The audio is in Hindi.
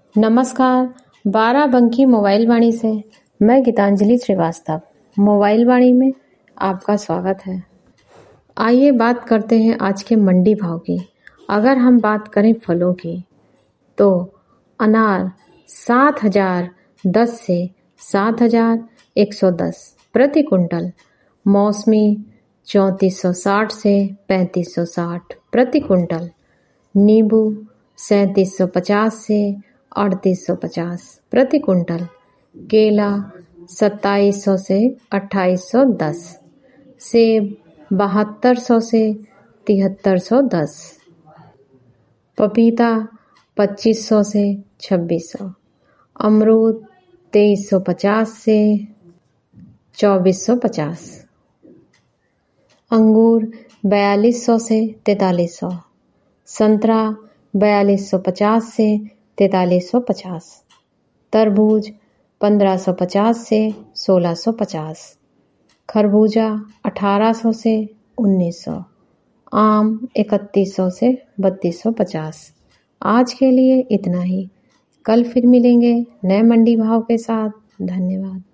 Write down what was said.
नमस्कार। बाराबंकी मोबाइल वाणी से मैं गीतांजलि श्रीवास्तव मोबाइल वाणी में आपका स्वागत है। आइए बात करते हैं आज के मंडी भाव की। अगर हम बात करें फलों की तो अनार 7,010 से 7,110 प्रति कुंटल, मौसमी 3460 से 3560 प्रति कुंटल, नींबू 3750 से 3850 प्रति कुंटल, केला 2700 से 2810, सेब 7200 से 7310, पपीता 2500 से 2600, अमरूद 2350 से 2450, अंगूर 4200 से 4300, संतरा 4250 से 4350, तरबूज 1550 से 1650, खरबूजा 1800 से 1900, आम 3100 से 3250। आज के लिए इतना ही। कल फिर मिलेंगे नए मंडी भाव के साथ। धन्यवाद।